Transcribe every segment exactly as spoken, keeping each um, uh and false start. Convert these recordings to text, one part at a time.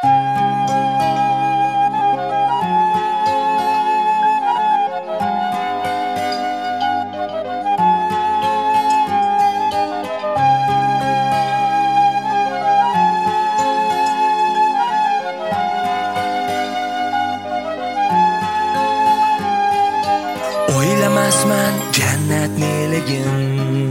O'ylamasman jannat neligin,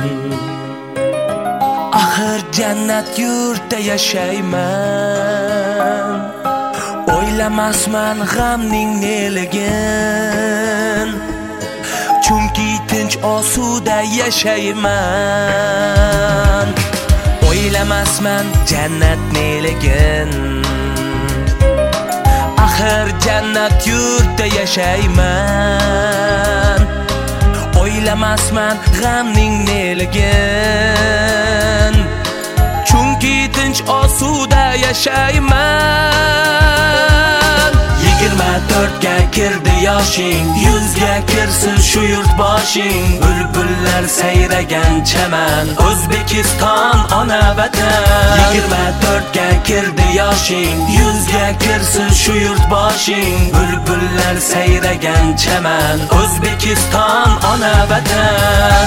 axir jannat yurtda yashayman. O'ylamasman g'amning neligin, chunki tinch osuda yashayman. O'ylamasman jannat neligin, axir jannat yurtda yashayman. O'ylamasman g'amning neligin, chunki tinch osuda yashayman. Yigirma to'rtga kirdi yoshing, yuzga kirsin shu yurt boshing. Bulbullar sayragan chaman, O'zbekiston ona vatan. Yigirma to'rtga kirdi yoshing, yuzga kirsin shu yurt boshing. Bulbullar sayragan chaman, O'zbekiston ona vatan.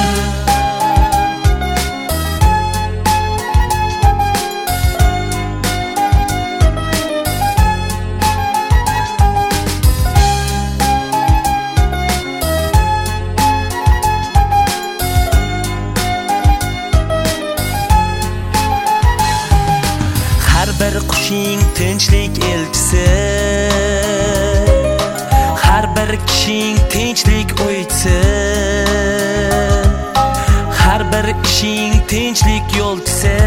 Har bir qushing tinchlik elchisi, har bir kishing tinchlik o'ychisi, har bir ishing tinchlik yo'lchisi.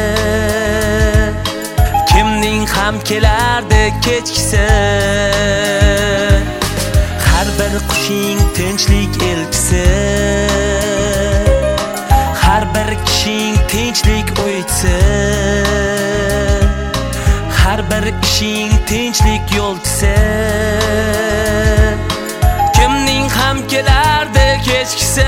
Kimning ham kelardi kechkisi, har bir qushing tinchlik elchisi, har bir kishing tinchlik o'ychisi, har bir ishing tinchlik yo'lchisi. Kimning ham kelardi kechkisi.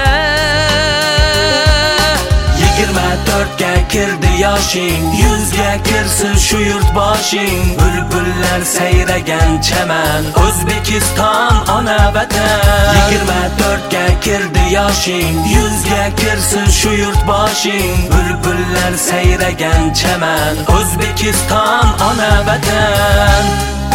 Yigirma to'rtga kirdi yoshing, yuzga kirsin shu yurt boshing. Bulbullar sayragan chaman, O'zbekiston ona vatan. Yigirma to'rtga kirdi yoshing, yuzga kirsin shu yurt boshing. Bulbullar sayragan chaman, O'zbekiston ona vatan.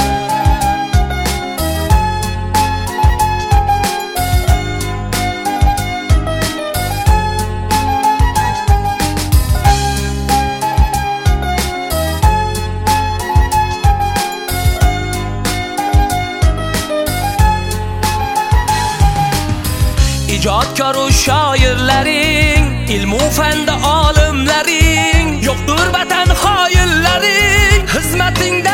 Ijodkor u shoirlaring, ilmu fanda olimlaring, yo'qdir vatan xoinlaring, xizmatingda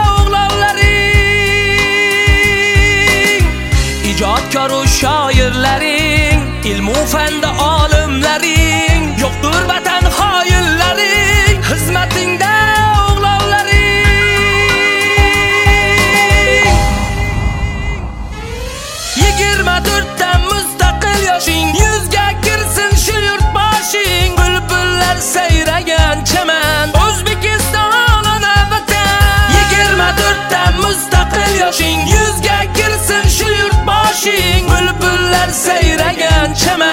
o'g'lonlaring. Ijodkor u shoirlaring, ilmu fanda olimlaring, yo'qdir vatan xoinlaring, xizmatingda o'g'lonlaring. Yigirma to'rtda yoshing, yuzga kirsin shu yurt boshing. Bulbullar sayragan chaman, O'zbekiston ona vatan. Yigirma to'rtda mustaqil yoshing, yuzga kirsin shu yurt boshing. Bulbullar sayragan chaman,